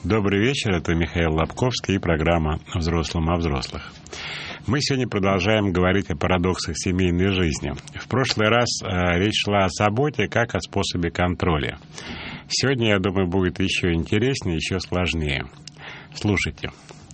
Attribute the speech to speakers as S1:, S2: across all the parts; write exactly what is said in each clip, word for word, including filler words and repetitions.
S1: Добрый вечер, это Михаил Лобковский и программа «Взрослым о взрослых». Мы сегодня продолжаем говорить о парадоксах семейной жизни. В прошлый раз э, речь шла о заботе как о способе контроля. Сегодня, я думаю, будет еще интереснее, еще сложнее. Слушайте.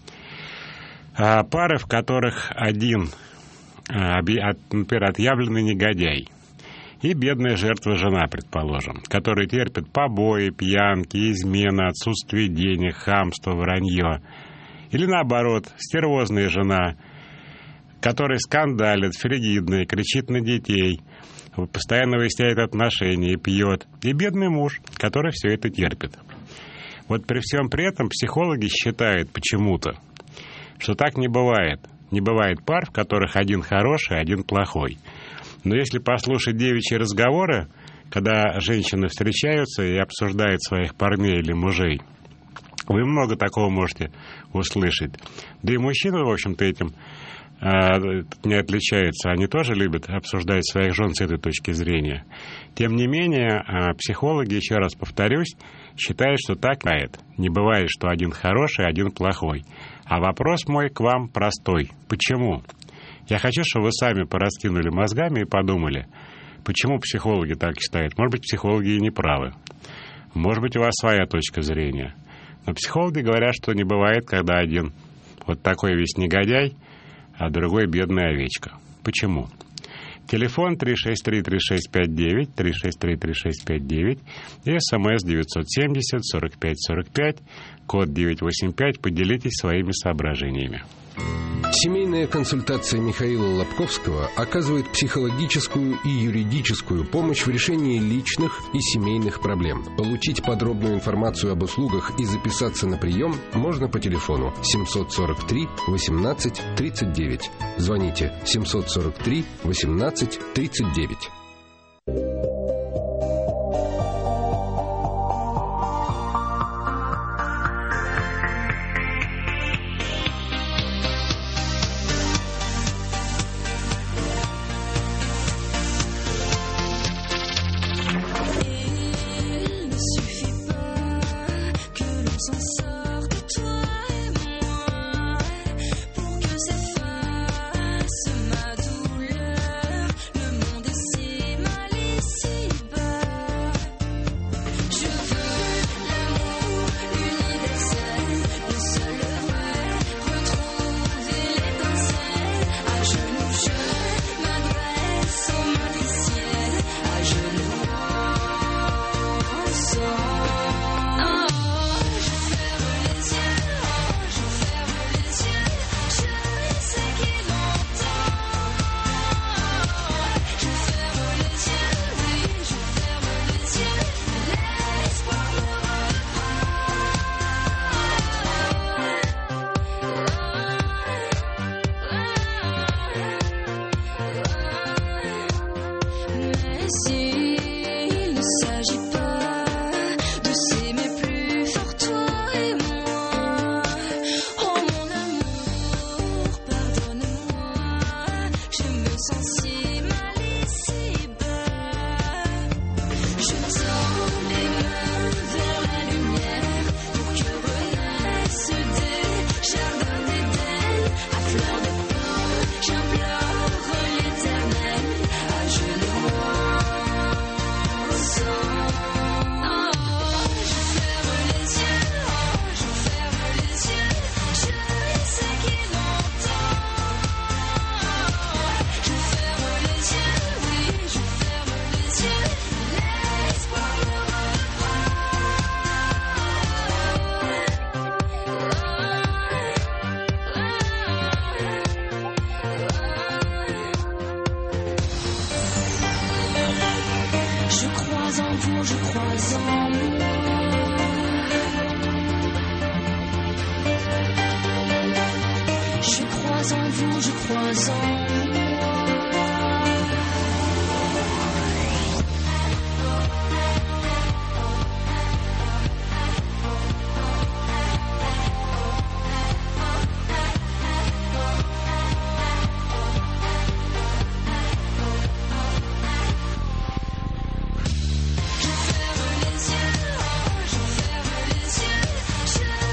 S1: А, пары, в которых один, а, например, отъявленный негодяй, и бедная жертва жена, предположим, которая терпит побои, пьянки, измены, отсутствие денег, хамство, вранье. Или наоборот, стервозная жена, которая скандалит, фригидная, кричит на детей, постоянно выясняет отношения и пьет. И бедный муж, который все это терпит. Вот при всем при этом психологи считают почему-то, что так не бывает. Не бывает пар, в которых один хороший, один плохой. Но если послушать девичьи разговоры, когда женщины встречаются и обсуждают своих парней или мужей, вы много такого можете услышать. Да и мужчины, в общем-то, этим э, не отличаются. Они тоже любят обсуждать своих жен с этой точки зрения. Тем не менее, э, психологи, еще раз повторюсь, считают, что так бывает. Не бывает, что один хороший, один плохой. А вопрос мой к вам простой. Почему? Я хочу, чтобы вы сами пораскинули мозгами и подумали, почему психологи так считают. Может быть, психологи и не правы. Может быть, у вас своя точка зрения. Но психологи говорят, что не бывает, когда один вот такой весь негодяй, а другой бедная овечка. Почему? Телефон три шесть три три шесть пять девять, три шесть три три шесть пять девять и смс девятьсот семьдесят сорок пять сорок пять, код девятьсот восемьдесят пять. Поделитесь своими соображениями.
S2: Семейная консультация Михаила Лобковского оказывает психологическую и юридическую помощь в решении личных и семейных проблем. Получить подробную информацию об услугах и записаться на прием можно по телефону семьсот сорок три восемнадцать тридцать девять. Звоните семьсот сорок три восемнадцать тридцать девять.
S3: Je ferme les yeux, je ferme les yeux.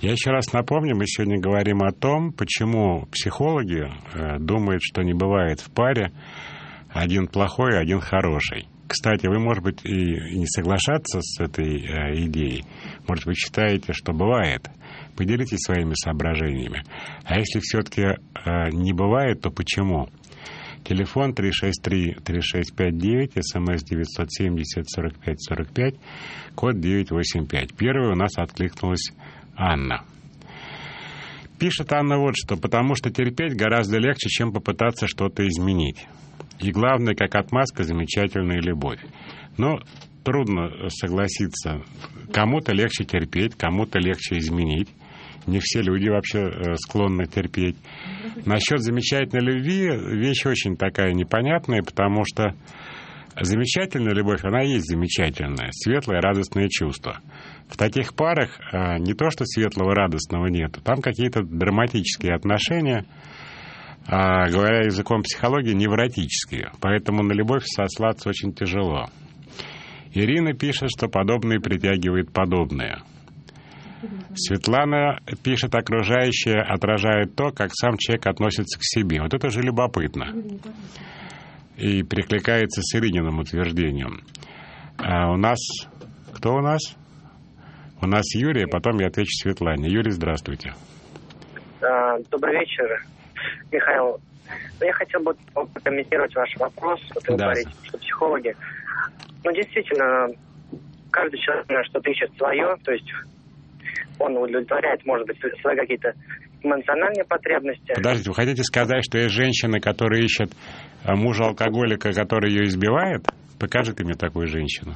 S1: Я еще раз напомню, мы сегодня говорим о том, почему психологи э, думают, что не бывает в паре один плохой, один хороший. Кстати, вы, может быть, и не соглашаться с этой э, идеей. Может, вы считаете, что бывает. Поделитесь своими соображениями. А если все-таки э, не бывает, то почему? Телефон три шесть три три шесть пять девять, смс девять семь ноль сорок пять сорок пять, код девять восемь пять. Первой у нас откликнулась Анна. Пишет Анна вот что. Потому что терпеть гораздо легче, чем попытаться что-то изменить. И главное, как отмазка, замечательная любовь. Но трудно согласиться. Кому-то легче терпеть, кому-то легче изменить. Не все люди вообще склонны терпеть. Насчет замечательной любви вещь очень такая непонятная, потому что замечательная любовь, она и есть замечательная, светлое, радостное чувство. В таких парах не то, что светлого, радостного нет, там какие-то драматические отношения, а, говоря языком психологии, невротические. Поэтому на любовь сослаться очень тяжело. Ирина пишет, что подобное притягивает подобное. Светлана пишет, окружающее отражает то, как сам человек относится к себе. Вот это же любопытно. И перекликается с Ирининым утверждением. А у нас... Кто у нас? У нас Юрий, а потом я отвечу Светлане. Юрий, здравствуйте.
S3: Добрый вечер, Михаил. Я хотел бы прокомментировать ваш вопрос. Вот вы да. говорите, что психологи... Ну, действительно, каждый человек что-то ищет свое, то есть он удовлетворяет, может быть, свои какие-то эмоциональные потребности.
S1: Подождите, вы хотите сказать, что есть женщины, которые ищут мужа-алкоголика, который ее избивает? Покажите мне такую женщину.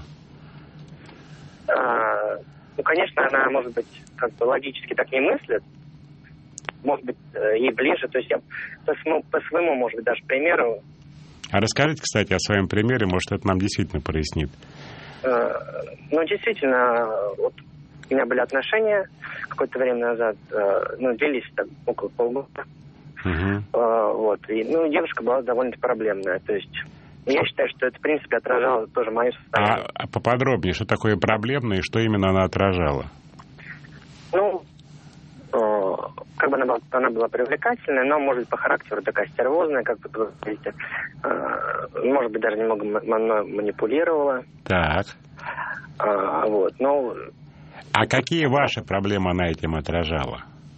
S3: А, ну, конечно, она, может быть, как бы логически так не мыслит. Может быть, ей ближе. То есть я по своему, по своему, может быть, даже примеру.
S1: А расскажите, кстати, о своем примере, может, это нам действительно прояснит.
S3: А, ну, действительно, вот у меня были отношения какое-то время назад, ну, длились так около полгода. Uh-huh. А, вот. И, ну, девушка была довольно проблемная. То есть я считаю, что это, в принципе, отражало тоже мое состояние.
S1: А, а поподробнее, что такое проблемное и что именно она отражала?
S3: Ну, э, как бы она была, она была привлекательная, но, может быть, по характеру такая стервозная, как вы говорите. Э, может быть, даже немного мной манипулировала.
S1: Так.
S3: А, вот, но...
S1: А какие ваши проблемы она этим отражала?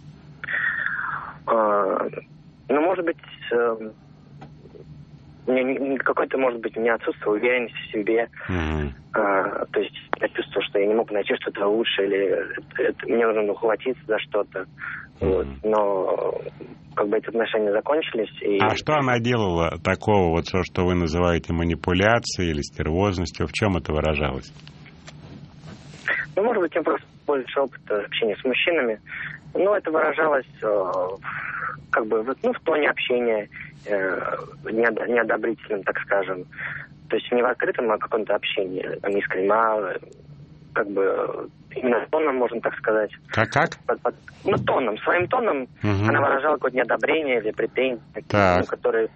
S3: А, ну, может быть, э, какой-то, может быть, у меня отсутствовала уверенность в себе. Mm-hmm. А, то есть я чувствовал, что я не мог найти что-то лучше, или это, это, мне нужно ухватиться за что-то. Mm-hmm. Вот. Но как бы эти отношения закончились. И...
S1: А что она делала такого, вот то, что вы называете манипуляцией или стервозностью? В чем это выражалось?
S3: Ну, может быть, у меня просто больше опыта общения с мужчинами. Но это выражалось э, как бы ну, в тоне общения, э, неодобрительном, так скажем. То есть не в открытом, а в каком-то общении, а не искреннем, а как бы именно тоном, можно так сказать.
S1: Как? как?
S3: Под, под, ну, тоном. Своим тоном угу. она выражала какое-то неодобрение или претензии, ну, которые...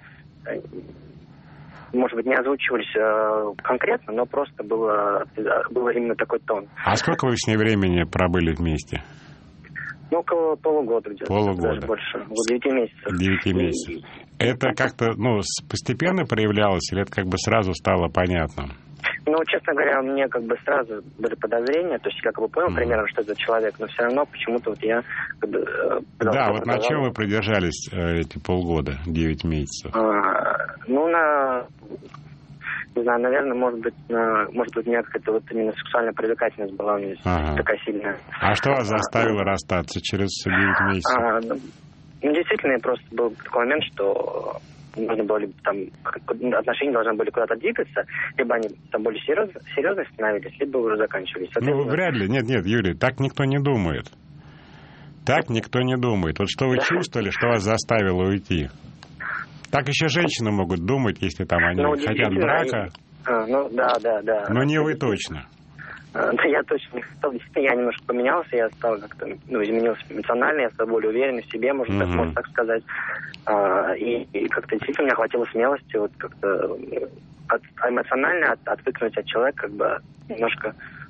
S3: может быть, не озвучивались э, конкретно, но просто было, было именно такой тон.
S1: А сколько вы с ней времени пробыли вместе?
S3: Ну, около полугода где-то.
S1: Полугода.
S3: Даже больше. Вот девяти месяцев.
S1: Девяти месяцев. И... Это как-то, ну, постепенно проявлялось, или это как бы сразу стало понятно?
S3: Ну, честно говоря, мне как бы сразу были подозрения, то есть я как бы понял mm. примерно, что это за человек, но все равно почему-то вот я... Как бы,
S1: да, вот на чем вы продержались э, эти полгода, девять месяцев?
S3: А, ну, на... Не знаю, наверное, может быть, на, может быть, у меня какая-то вот именно сексуальная привлекательность была у меня ага. такая сильная.
S1: А что вас заставило а, расстаться через девять месяцев?
S3: А, ну, действительно, просто был такой момент, что нужно было либо там отношения должны были куда-то двигаться, либо они там более серьезно, серьезно становились, либо уже заканчивались.
S1: Ну, вряд ли. Нет, нет, Юрий, так никто не думает. Так никто не думает. Вот что вы чувствовали, что вас заставило уйти? Так еще женщины могут думать, если там они ну, хотят брака.
S3: А, ну, да, да, да.
S1: Но не вы точно.
S3: А, да, я точно не хотел. Действительно, я немножко поменялся, я стал как-то, ну, изменился эмоционально, я стал более уверенный в себе, можно, mm-hmm. так, можно так сказать. А, и, и как-то действительно мне хватило смелости вот как-то от, эмоционально от, отвыкнуть от человека, как бы немножко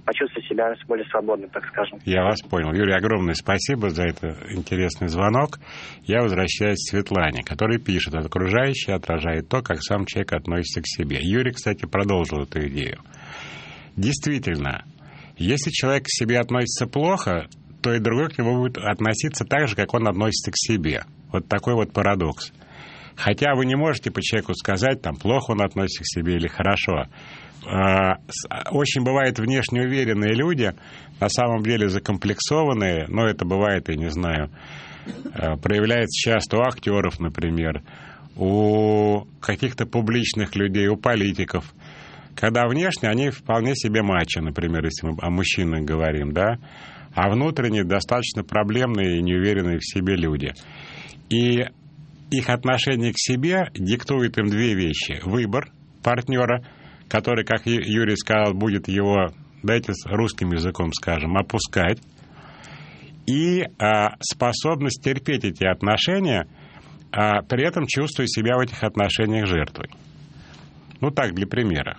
S3: почувствовать себя более свободным, так скажем.
S1: Я вас понял. Юрий, огромное спасибо за этот интересный звонок. Я возвращаюсь к Светлане, которая пишет: окружающее отражает то, как сам человек относится к себе. Юрий, кстати, продолжил эту идею. Действительно, если человек к себе относится плохо, то и другой к нему будет относиться так же, как он относится к себе. Вот такой вот парадокс. Хотя вы не можете по человеку сказать, там, плохо он относится к себе или хорошо. Очень бывают внешне уверенные люди, на самом деле закомплексованные, но это бывает, я не знаю, проявляется часто у актеров, например, у каких-то публичных людей, у политиков. Когда внешне они вполне себе мачо, например, если мы о мужчинах говорим, да, а внутренне достаточно проблемные и неуверенные в себе люди. И их отношение к себе диктует им две вещи. Выбор партнера, который, как Юрий сказал, будет его, дайте русским языком скажем, опускать, и а, способность терпеть эти отношения, а при этом чувствуя себя в этих отношениях жертвой. Ну так, для примера.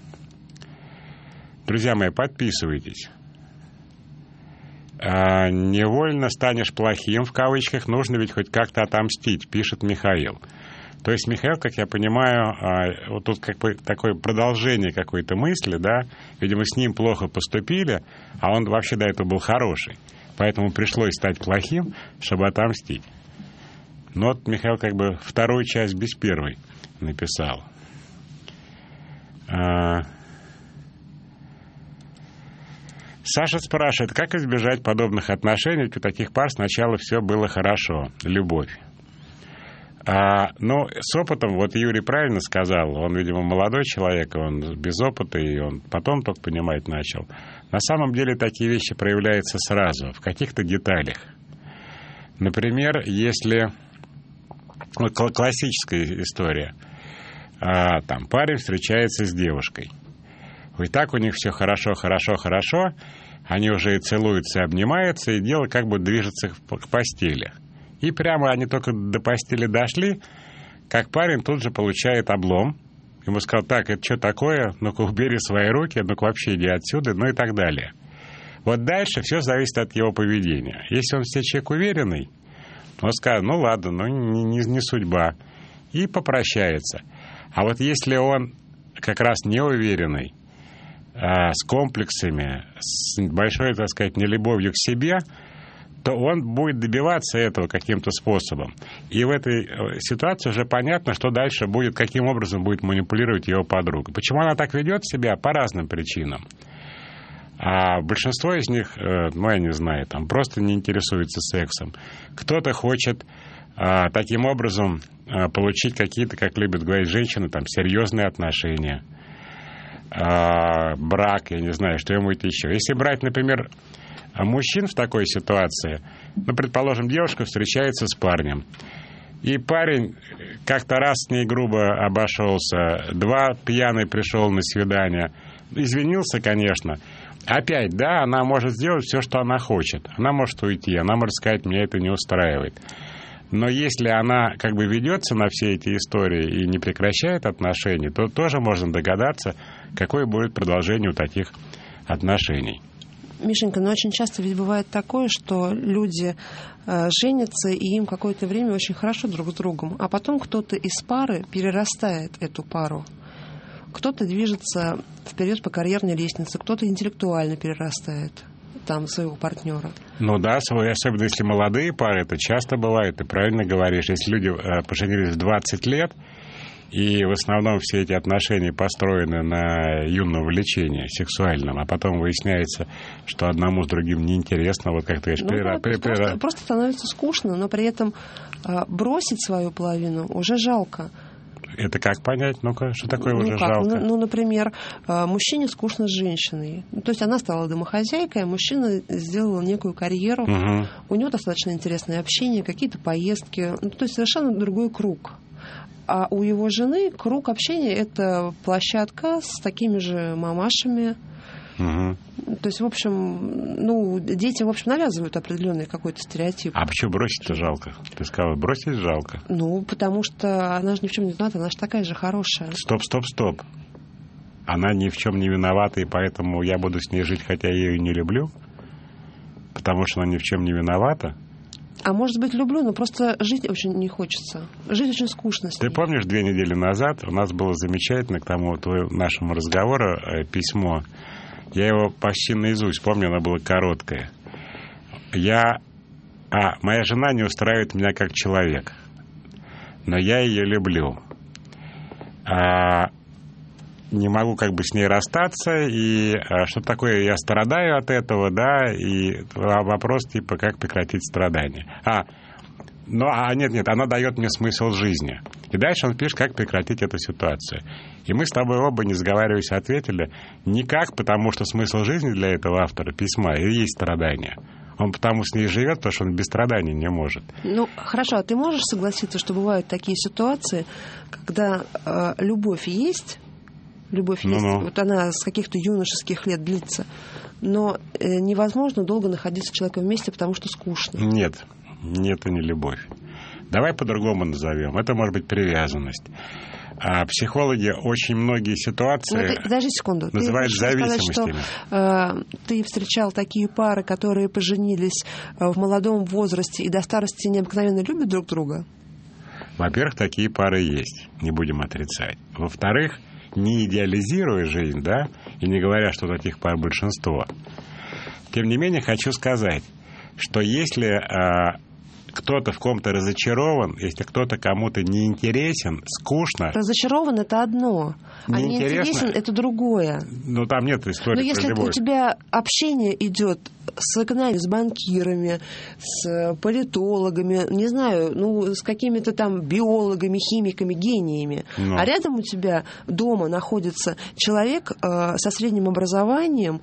S1: Друзья мои, подписывайтесь. А, «Невольно станешь плохим», в кавычках, нужно ведь хоть как-то отомстить, пишет Михаил. То есть Михаил, как я понимаю, а, вот тут как бы такое продолжение какой-то мысли, да, видимо, с ним плохо поступили, а он вообще до этого был хороший. Поэтому пришлось стать плохим, чтобы отомстить. Но вот Михаил как бы вторую часть без первой написал. А... Саша спрашивает, как избежать подобных отношений, ведь у таких пар сначала все было хорошо, любовь. А, ну, с опытом, вот Юрий правильно сказал, он, видимо, молодой человек, он без опыта, и он потом только понимать начал. На самом деле такие вещи проявляются сразу, в каких-то деталях. Например, если... Ну, классическая история. А, там парень встречается с девушкой. И так у них все хорошо, хорошо, хорошо. Они уже и целуются, и обнимаются, и дело как бы движется к постели. И прямо они только до постели дошли, как парень тут же получает облом. Ему сказал, так, это что такое? Ну-ка, убери свои руки, ну-ка, вообще иди отсюда, ну и так далее. Вот дальше все зависит от его поведения. Если он все человек уверенный, он скажет, ну ладно, ну не, не, не судьба, и попрощается. А вот если он как раз неуверенный, с комплексами, с большой, так сказать, нелюбовью к себе, то он будет добиваться этого каким-то способом. И в этой ситуации уже понятно, что дальше будет, каким образом будет манипулировать его подруга. Почему она так ведет себя? По разным причинам. А большинство из них, ну, я не знаю, там просто не интересуется сексом. Кто-то хочет а, таким образом а, получить какие-то, как любят говорить женщины, там, серьезные отношения. Брак, я не знаю, что-нибудь еще. Если брать, например, мужчин в такой ситуации, ну, предположим, девушка встречается с парнем, и парень как-то раз с ней грубо обошелся, два, пьяный пришел на свидание, извинился, конечно. Опять, да, она может сделать все, что она хочет. Она может уйти, она может сказать, меня это не устраивает. Но если она как бы ведется на все эти истории и не прекращает отношения, то тоже можно догадаться, какое будет продолжение у таких отношений.
S4: Мишенька, но очень часто ведь бывает такое, что люди э, женятся, и им какое-то время очень хорошо друг с другом, а потом кто-то из пары перерастает эту пару. Кто-то движется вперед по карьерной лестнице, кто-то интеллектуально перерастает там своего партнера. Ну
S1: да, особенно если молодые пары, это часто бывает, ты правильно говоришь. Если люди поженились в двадцать лет, и в основном все эти отношения построены на юном влечении сексуальном, а потом выясняется, что одному с другим неинтересно, вот как ты говоришь,
S4: ну,
S1: прира...
S4: да, при... просто,
S1: прира...
S4: просто становится скучно, но при этом бросить свою половину уже жалко.
S1: Это как понять? Ну-ка, что такое
S4: ну,
S1: уже
S4: как?
S1: жалко?
S4: Ну, ну, например, мужчине скучно с женщиной. То есть она стала домохозяйкой, а мужчина сделал некую карьеру. Угу. У него достаточно интересное общение, какие-то поездки. Ну, то есть совершенно другой круг. А у его жены круг общения – это площадка с такими же мамашами. Угу. То есть, в общем, ну, дети, в общем, навязывают определенный какой-то стереотип.
S1: А почему бросить-то жалко? Ты сказала, бросить жалко?
S4: Ну, потому что она же ни в чем не виновата, она же такая же хорошая.
S1: Стоп, стоп, стоп. она ни в чем не виновата, и поэтому я буду с ней жить, хотя я ее не люблю, потому что она ни в чем не виновата.
S4: А может быть, люблю, но просто жить очень не хочется. Жить очень скучно с ней.
S1: Ты помнишь, две недели назад у нас было замечательно к тому твоему, нашему разговору э, письмо. Я его почти наизусть помню, оно было короткое. Я... А, моя жена не устраивает меня как человек, но я ее люблю. А... Не могу как бы с ней расстаться, и а, что такое, я страдаю от этого, да, и вопрос типа, как прекратить страдания. А, ну, а нет, нет, она дает мне смысл жизни. И дальше он пишет, как прекратить эту ситуацию. И мы с тобой оба, не сговариваясь, ответили, никак, потому что смысл жизни для этого автора письма и есть страдания. Он потому с ней живет, потому что он без страданий не может.
S4: Ну, хорошо, а ты можешь согласиться, что бывают такие ситуации, когда э, любовь есть, Любовь есть,
S1: Ну-ну.
S4: вот она с каких-то юношеских лет длится. Но э, невозможно долго находиться с человеком вместе, потому что скучно.
S1: Нет, это не любовь. Давай по-другому назовем. Это может быть привязанность. А психологи очень многие ситуации
S4: Ну, ты, подожди секунду.
S1: называют
S4: ты
S1: зависимостями.
S4: Сказать, что, э, ты встречал такие пары, которые поженились э, в молодом возрасте и до старости необыкновенно любят друг друга?
S1: Во-первых, такие пары есть, не будем отрицать. Во-вторых, не идеализируя жизнь, да, и не говоря, что таких пар большинство, тем не менее хочу сказать, что если э, кто-то в ком-то разочарован, если кто-то кому-то не интересен, скучно...
S4: Разочарован — это одно, а не интересен — это другое.
S1: Ну, там нет истории.
S4: Но если
S1: про любовь.
S4: у тебя общение идет с экономистами, с банкирами, с политологами, не знаю, ну, с какими-то там биологами, химиками, гениями,
S1: Но.
S4: а рядом у тебя дома находится человек э, со средним образованием,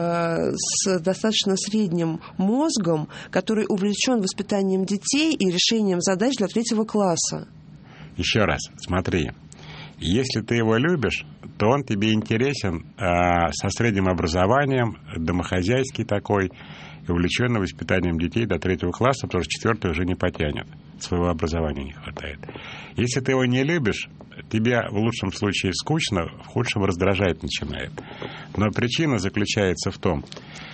S4: э, с достаточно средним мозгом, который увлечен воспитанием детей и решением задач для третьего класса.
S1: Еще раз, смотри. Если ты его любишь, то он тебе интересен э, со средним образованием, домохозяйский такой, и увлеченный воспитанием детей до третьего класса, потому что четвертый уже не потянет, своего образования не хватает. Если ты его не любишь, тебе в лучшем случае скучно, в худшем раздражать начинает. Но причина заключается в том,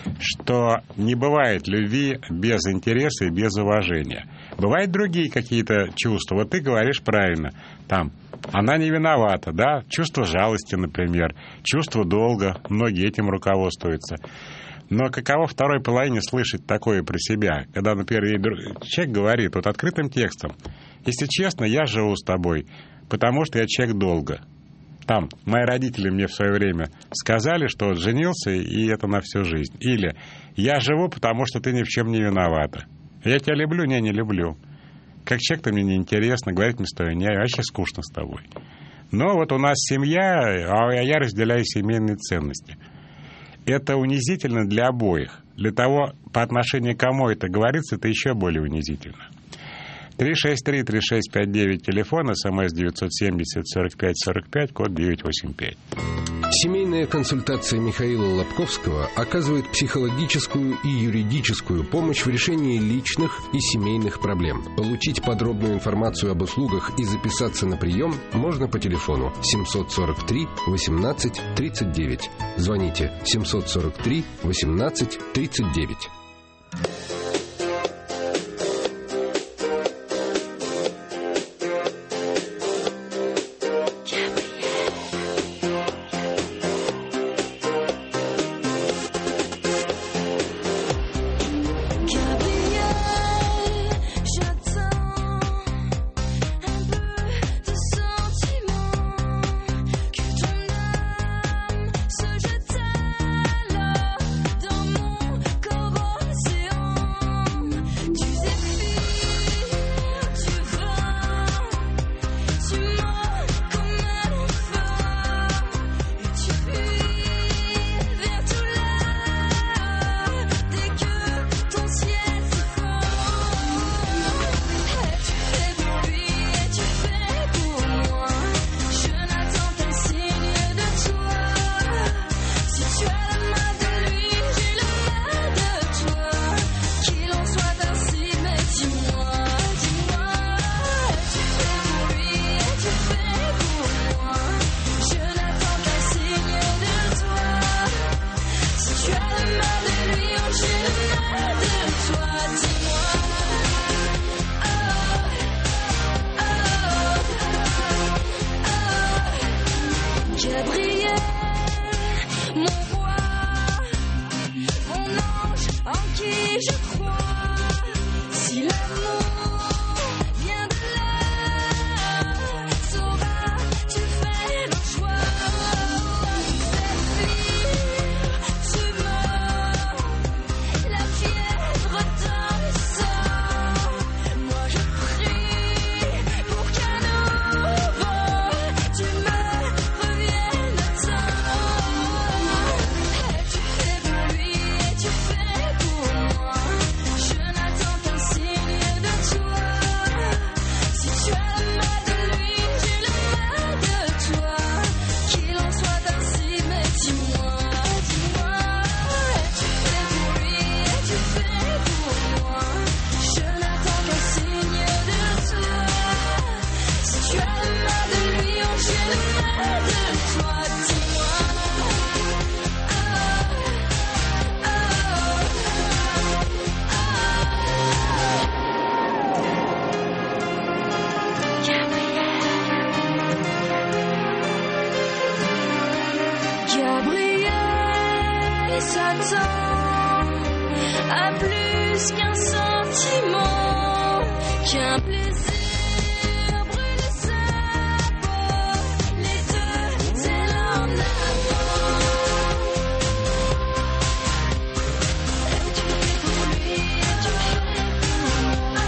S1: что не бывает любви без интереса и без уважения. Бывают другие какие-то чувства. Вот ты говоришь правильно, там, она не виновата, да, чувство жалости, например, чувство долга, многие этим руководствуются. Но каково второй половине слышать такое про себя, когда, например, человек говорит вот открытым текстом, если честно, я живу с тобой, потому что я человек долга. Там, мои родители мне в свое время сказали, что вот женился, и это на всю жизнь. Или я живу, потому что ты ни в чем не виновата. Я тебя люблю, не, не люблю. Как человек, ты мне неинтересно, говорить мне с тобой, не, вообще скучно с тобой. Но вот у нас семья, а я разделяю семейные ценности. Это унизительно для обоих. Для того, по отношению к кому это говорится, это еще более унизительно. три шесть три три шесть пять девять, телефон, смс девятьсот семьдесят сорок пять сорок пять, код девятьсот восемьдесят пять.
S2: Семейная консультация Михаила Лобковского оказывает психологическую и юридическую помощь в решении личных и семейных проблем. Получить подробную информацию об услугах и записаться на прием можно по телефону семьсот сорок три восемнадцать тридцать девять. Звоните семьсот сорок три восемнадцать тридцать девять.
S5: Se jette alors dans mon corps océan. fais briller mon roi, mon ange en qui je crois. Si l'amour vient de là, sauras-tu faire un choix? Cette fille, tu meurs, la fièvre dans le sang. Moi je prie pour qu'à nouveau tu me reviennes à temps. Et tu fais pour lui et tu fais pour moi. Je n'attends qu'un signe de toi. Si tu as le mal de lui, j'ai le mal de toi. Qu'il en soit ainsi, mais dis-moi, dis-moi. Et tu fais pour lui et tu fais pour moi. Je n'attends qu'un signe de toi. Si tu as le mal de lui, oh, j'ai le mal de toi. Dis-moi. Gabriel s'attend à plus qu'un sentiment, qu'un plaisir brûle sa peau, les deux tels en avant. Et tu fais pour lui et tu fais pour moi.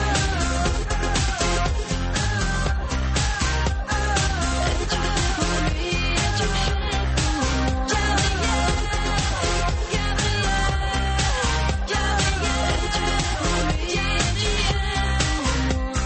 S5: Et tu fais pour lui et tu fais pour moi. Gabriel, Gabriel, Gabriel, tu fais pour lui et tu fais pour moi.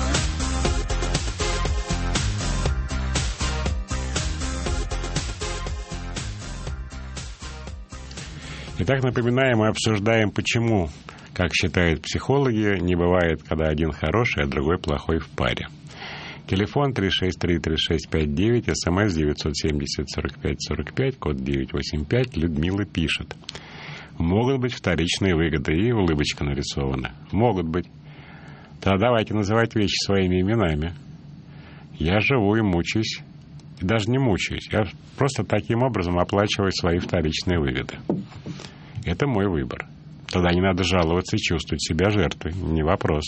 S1: Итак, напоминаем, мы обсуждаем, почему, как считают психологи, не бывает, когда один хороший, а другой плохой в паре. Телефон три шесть три три шесть пять девять, смс девять семь ноль сорок пять сорок пять, код девять восемь пять. Людмила пишет. Могут быть вторичные выгоды, и улыбочка нарисована. Могут быть. Тогда давайте называть вещи своими именами. Я живу и мучаюсь. И даже не мучаюсь. Я просто таким образом оплачиваю свои вторичные выгоды. Это мой выбор. Тогда не надо жаловаться и чувствовать себя жертвой. Не вопрос.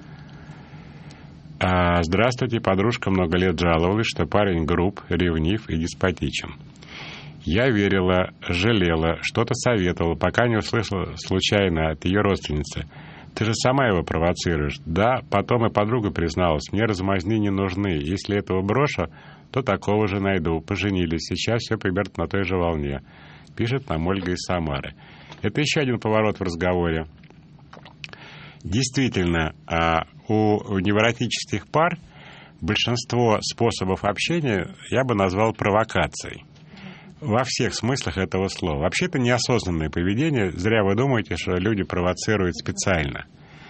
S1: А, здравствуйте, подружка много лет жаловалась, что парень груб, ревнив и деспотичен. Я верила, жалела, что-то советовала, пока не услышала случайно от ее родственницы. Ты же сама его провоцируешь. Да, потом и подруга призналась, мне размазни не нужны. Если этого брошу, то такого же найду. Поженились, сейчас все примерно на той же волне. Пишет нам Ольга из Самары. Это еще один поворот в разговоре. Действительно, у невротических пар большинство способов общения я бы назвал провокацией. Во всех смыслах этого слова. Вообще это неосознанное поведение. Зря вы думаете, что люди провоцируют специально.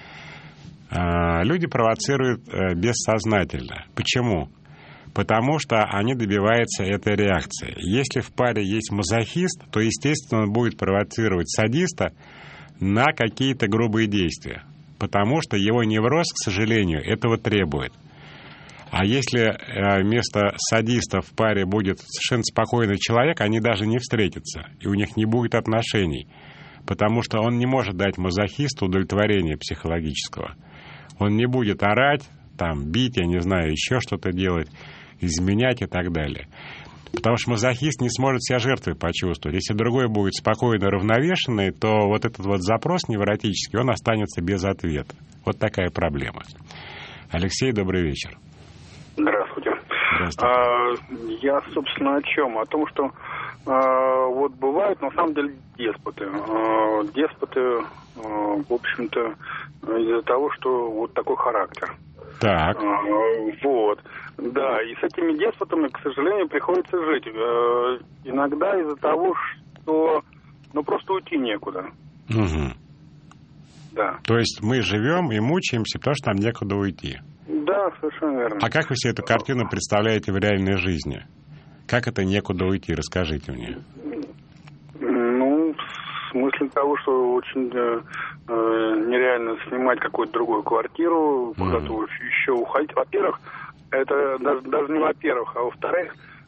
S1: Люди провоцируют бессознательно. Почему? Потому что они добиваются этой реакции. Если в паре есть мазохист, то, естественно, он будет провоцировать садиста на какие-то грубые действия. Потому что его невроз, к сожалению, этого требует. А если вместо садиста в паре будет совершенно спокойный человек, они даже не встретятся, и у них не будет отношений, потому что он не может дать мазохисту удовлетворения психологического. Он не будет орать, там, бить, я не знаю, еще что-то делать, изменять и так далее. Потому что мазохист не сможет себя жертвой почувствовать. Если другой будет спокойно равновешенный, то вот этот вот запрос невротический, он останется без ответа. Вот такая проблема. Алексей, добрый вечер.
S6: Здравствуйте.
S1: Здравствуйте.
S6: А, я, собственно, о чем? О том, что а, вот бывают, на самом деле, деспоты. А, деспоты, а, в общем-то, из-за того, что вот такой характер.
S1: Так.
S6: А, вот. Да, и с этими деспотами, к сожалению, приходится жить. А, иногда из-за того, что ну просто уйти некуда.
S1: Угу.
S6: Да.
S1: То есть мы живем и мучаемся, потому что нам некуда уйти.
S6: Да, совершенно верно.
S1: А как вы себе эту картину представляете в реальной жизни? Как это некуда уйти? Расскажите мне.
S6: Ну, в смысле того, что очень э, нереально снимать какую-то другую квартиру, куда-то mm. еще уходить. Во-первых, это даже, даже не во-первых, а во-вторых,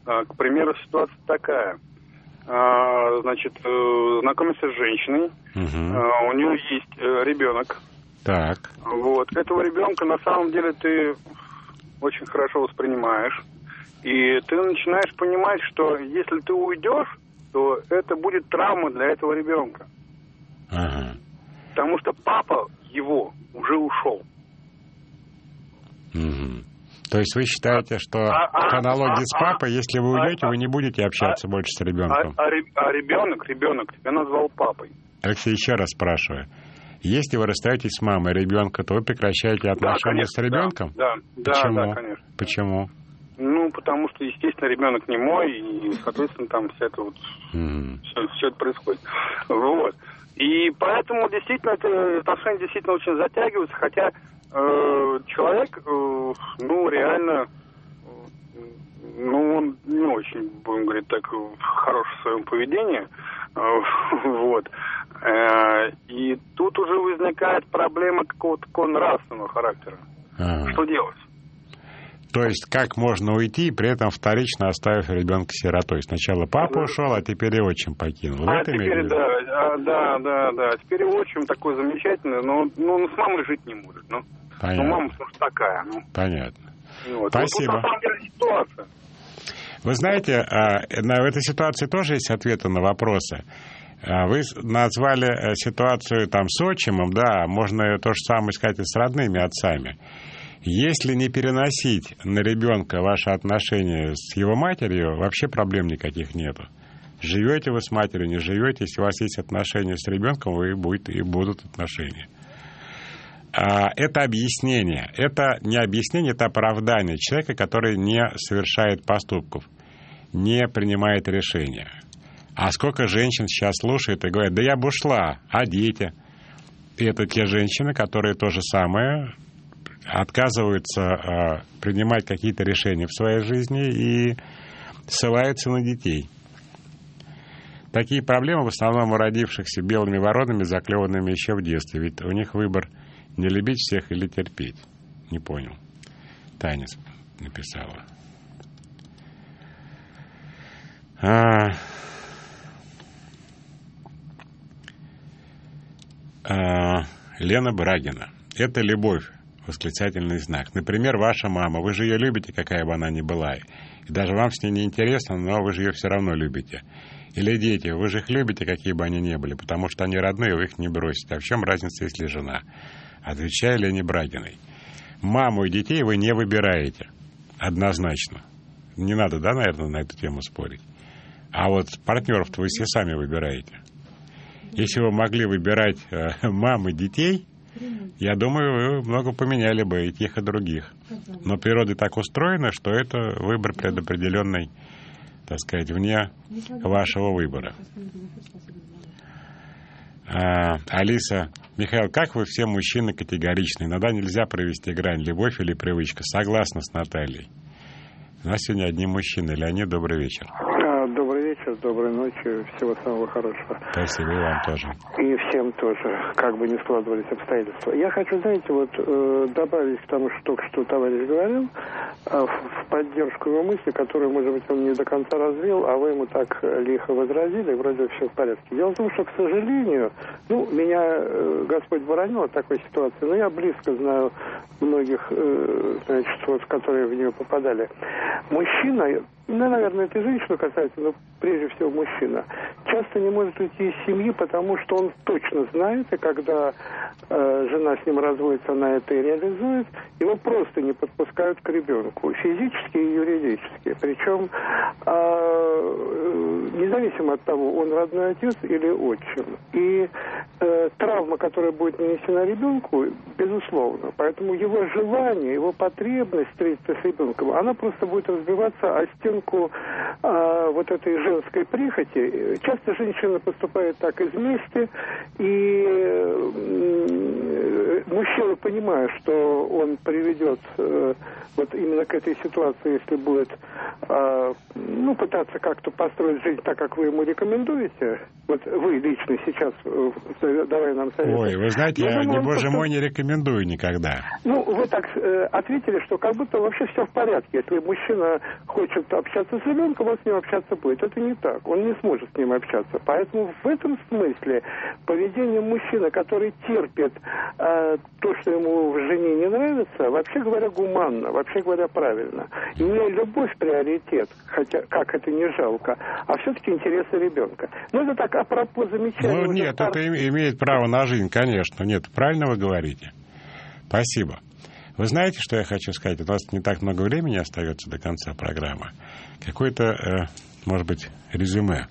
S6: К примеру, ситуация такая. Значит, знакомишься с женщиной, угу. У нее есть ребенок.
S1: Так.
S6: Вот. Этого ребенка на самом деле ты очень хорошо воспринимаешь. И ты начинаешь понимать, что если ты уйдешь, то это будет травма для этого ребенка.
S1: Ага.
S6: Потому что папа его уже ушел.
S1: Угу. То есть вы считаете, что а, по аналогии а, с папой, а, если вы уйдете, а, вы не будете общаться а, больше с ребенком?
S6: А, а, а ребенок, ребенок тебя назвал папой.
S1: Алексей, еще раз спрашиваю. Если вы расстаетесь с мамой ребенка, то вы прекращаете отношения да, конечно, с ребенком?
S6: Да, да,
S1: Почему?
S6: да, конечно.
S1: Почему?
S6: Ну, потому что, естественно, ребенок не мой, и, соответственно, там вся это вот, mm. все, все это происходит. Вот. И поэтому, действительно, это отношения действительно очень затягиваются, хотя э, человек, э, ну, реально, э, ну, он не очень, будем говорить так, хорош в своем поведении, э, вот. Э, и тут уже возникает проблема какого-то такого нравственного характера. А. Что делать?
S1: То есть, как можно уйти, при этом вторично оставив ребенка сиротой? Сначала папа ушел, а теперь и отчим покинул.
S6: А теперь, да, да, да, да. Теперь и отчим такой замечательный, но ну, с мамой жить не может. Ну, ну мама слушай, такая. Ну.
S1: Понятно.
S6: Вот.
S1: Спасибо.
S6: Вот тут, на самом деле, ситуация.
S1: Вы знаете, в этой ситуации тоже есть ответы на вопросы. Вы назвали ситуацию там с отчимом, да, можно то же самое сказать и с родными отцами. Если не переносить на ребенка ваши отношения с его матерью, вообще проблем никаких нету. Живете вы с матерью, не живете, если у вас есть отношения с ребенком, вы будет, и будут отношения. А это объяснение. Это не объяснение, это оправдание человека, который не совершает поступков, не принимает решения. А сколько женщин сейчас слушают и говорят, да я бы ушла, а дети? И это те женщины, которые то же самое отказываются э, принимать какие-то решения в своей жизни и ссылаются на детей. Такие проблемы в основном у родившихся белыми воронами, заклеванными еще в детстве. Ведь у них выбор не любить всех или терпеть. Не понял. Таня написала. А... А... Лена Брагина. Это любовь. Восклицательный знак. Например, ваша мама. Вы же ее любите, какая бы она ни была. И даже вам с ней не интересно, но вы же ее все равно любите. Или дети. Вы же их любите, какие бы они ни были, потому что они родные, вы их не бросите. А в чем разница, если жена? Отвечаю Лене Брагиной. Маму и детей вы не выбираете. Однозначно. Не надо, да, наверное, на эту тему спорить. А вот партнеров-то вы все сами выбираете. Если вы могли выбирать э, мам и детей, я думаю, вы много поменяли бы и тех, и других. Но природа так устроена, что это выбор предопределенный, так сказать, вне вашего выбора. А, Алиса, Михаил, как вы все мужчины категоричны? Иногда нельзя провести грань, любовь или привычка. Согласна с Натальей. У нас сегодня одни мужчины. Леонид, добрый вечер.
S7: Добрый вечер, доброй ночи, всего самого хорошего.
S1: Спасибо, и вам тоже.
S7: И всем тоже, как бы ни складывались обстоятельства. Я хочу, знаете, вот э, добавить к тому, что только что товарищ говорил, э, в поддержку его мысли, которую, может быть, он не до конца развил, а вы ему так лихо возразили, вроде все в порядке. Дело в том, что, к сожалению, ну, меня э, Господь боронил от такой ситуации, но я близко знаю многих, э, значит, вот, которые в нее попадали. Мужчина, ну, наверное, это и женщину касается, но прежде всего мужчина, часто не может уйти из семьи, потому что он точно знает, и когда э, жена с ним разводится, она это и реализует, его просто не подпускают к ребенку, физически и юридически. Причем э, независимо от того, он родной отец или отчим. И э, травма, которая будет нанесена ребенку, безусловно. Поэтому его желание, его потребность встретиться с ребенком, она просто будет разбиваться о стенку э, вот этой женской прихоти. Часто женщина поступает так из мести, и э, мужчина, понимая, что он приведет э, вот именно к этой ситуации, если будет э, ну, пытаться как-то построить жизнь так, как вы ему рекомендуете, вот вы лично сейчас э, давай нам совет.
S1: Ой, вы знаете, я, я
S7: думаю,
S1: не, боже
S7: просто...
S1: мой, не рекомендую никогда.
S7: Ну, вы так э, ответили, что как будто вообще все в порядке. Если мужчина хочет общаться с ребенком, он с ним общаться будет. Это не так. Он не сможет с ним общаться. Поэтому в этом смысле поведение мужчины, который терпит э, то, что ему в жене не нравится, вообще говоря, гуманно, вообще говоря, правильно. Не любовь приоритет, хотя как это не жалко, а все-таки интересы ребенка. Ну, это так, апропо замечания.
S1: Ну, нет, стар... это имеет право на жизнь, конечно. Нет, правильно вы говорите. Спасибо. Вы знаете, что я хочу сказать? У нас не так много времени остается до конца программы. Какое-то, э, может быть, резюме.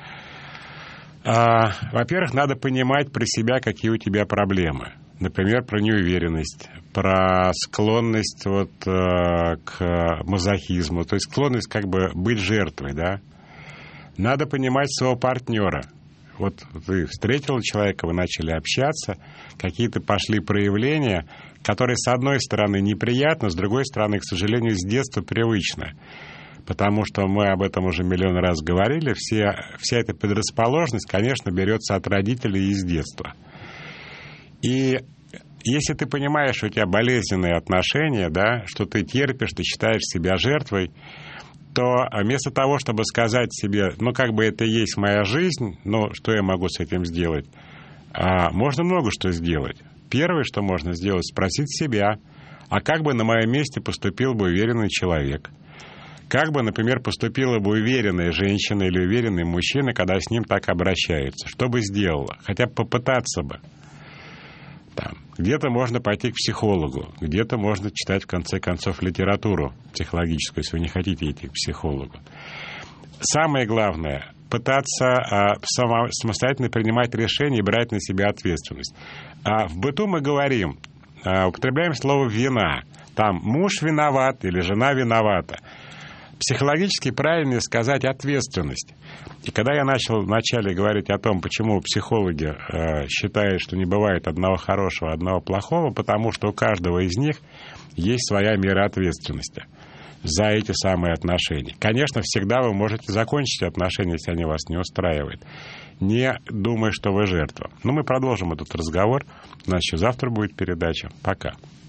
S1: А, во-первых, надо понимать про себя, какие у тебя проблемы. Например, про неуверенность, про склонность вот, э, к мазохизму, то есть склонность как бы быть жертвой, да. Надо понимать своего партнера. Вот ты встретила человека, вы начали общаться, какие-то пошли проявления, которые, с одной стороны, неприятны, с другой стороны, к сожалению, с детства привычны. Потому что мы об этом уже миллион раз говорили, все, вся эта предрасположенность, конечно, берется от родителей и с детства. И если ты понимаешь, что у тебя болезненные отношения, да, что ты терпишь, ты считаешь себя жертвой, то вместо того, чтобы сказать себе, ну, как бы это и есть моя жизнь, но что я могу с этим сделать, а, можно много что сделать. Первое, что можно сделать, спросить себя, а как бы на моем месте поступил бы уверенный человек? Как бы, например, поступила бы уверенная женщина или уверенный мужчина, когда с ним так обращаются? Что бы сделала? Хотя бы попытаться бы. Там. Где-то можно пойти к психологу, где-то можно читать, в конце концов, литературу психологическую, если вы не хотите идти к психологу. Самое главное – пытаться а, само, самостоятельно принимать решения и брать на себя ответственность. А в быту мы говорим, а, употребляем слово «вина». Там муж виноват или жена виновата. Психологически правильнее сказать «ответственность». И когда я начал вначале говорить о том, почему психологи э, считают, что не бывает одного хорошего, одного плохого, потому что у каждого из них есть своя мера ответственности за эти самые отношения. Конечно, всегда вы можете закончить отношения, если они вас не устраивают, не думая, что вы жертва. Но мы продолжим этот разговор. У нас еще завтра будет передача. Пока.